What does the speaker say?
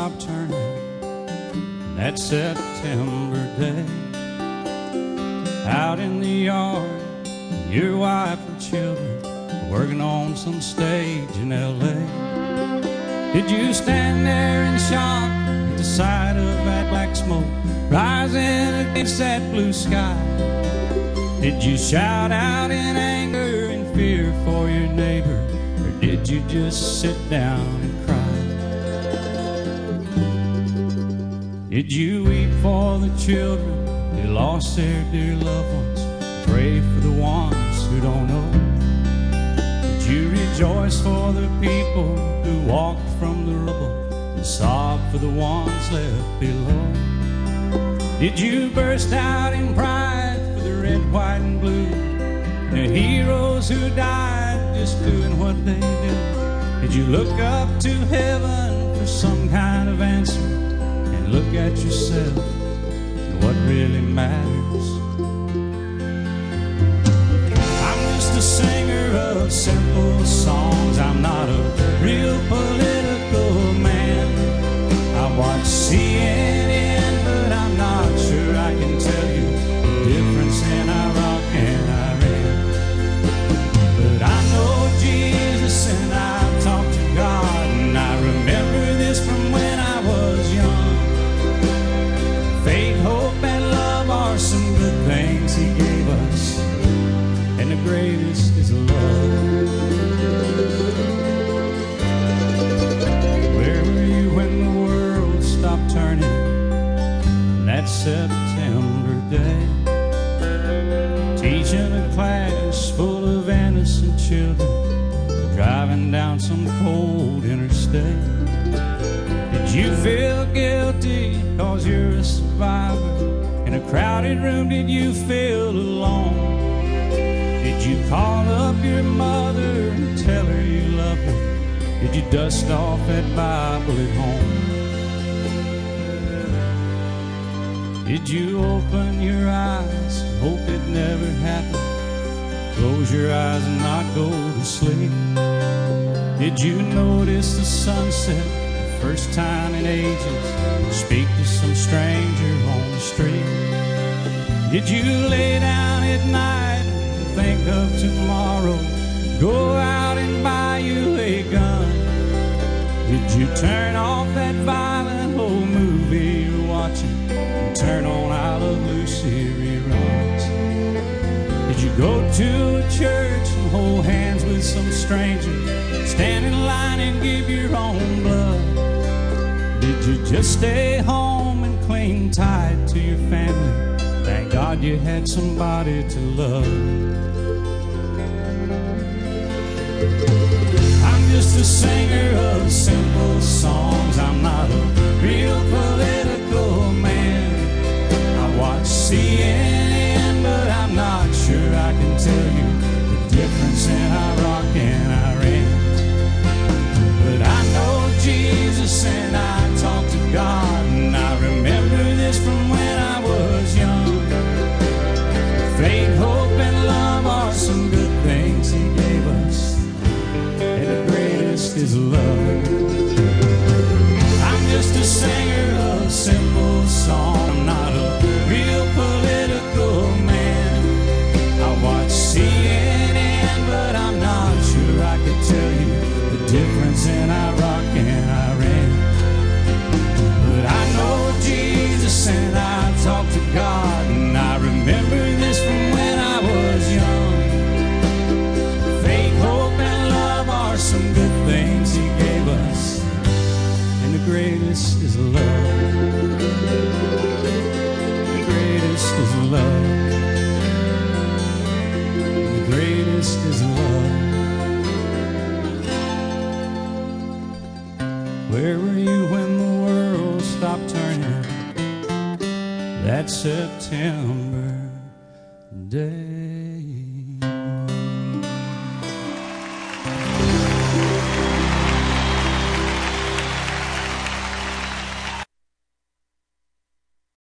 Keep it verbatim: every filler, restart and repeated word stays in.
stopped turning that September day. Out in the yard, your wife and children working on some stage in L A. Did you stand there in shock at the sight of that black smoke rising against that blue sky? Did you shout out in anger and fear for your neighbor, or did you just sit down and cry? Did you weep for the children who lost their dear loved ones? Pray for the ones who don't know? Did you rejoice for the people who walked from the rubble and sob for the ones left below? Did you burst out in pride for the red, white, and blue, the heroes who died just doing what they do? Did you look up to heaven for some kind of answer and look at yourself and what really matters? I'm just a singer of simple songs. I'm not a real political man. I watch C N N, but I'm not sure I can tell you the difference in Iraq and Iran. But I know Jesus and I talk to God, and I remember this from when I was young. Faith, hope, and love are some good things He gave us, and the greatest is love. Where were you when the world stopped turning that September day? Teaching a class full of innocent children, driving down some cold interstate. Did you feel guilty cause you're a survivor? In a crowded room, did you feel alone? Did you call up your mother and tell her you love her? Did you dust off that Bible at home? Did you open your eyes, hope it never happened, close your eyes and not go to sleep? Did you notice the sunset the first time in ages, speak to some stranger on the street? Did you lay down at night and think of tomorrow, go out and buy you a gun? Did you turn off that violent old movie you're watching and turn on I Love Lucy reruns? Did you go to a church and hold hands with some stranger, stand in line and give your own blood? Did you just stay home and cling tight to your family? Thank God you had somebody to love. I'm just a singer of simple songs. I'm not a real political man. I watch C N N, but I'm not sure I can tell you the difference in Iraq and Iran. But I know Jesus and I talk to God, and I remember this from when I was young. Faith, hope, and love are some good things He gave us, and the greatest is love. I'm just a singer of simple songs. I'm not a real political man. I watch C N N, but I'm not sure I could tell you the difference in Iraq and Iran. But I know Jesus and I talk to God, and I remember this from when I was young. Faith, hope, and love are some good things He gave us, and the greatest is love. The greatest is love. The greatest is love. Where were you when the world stopped turning that September day?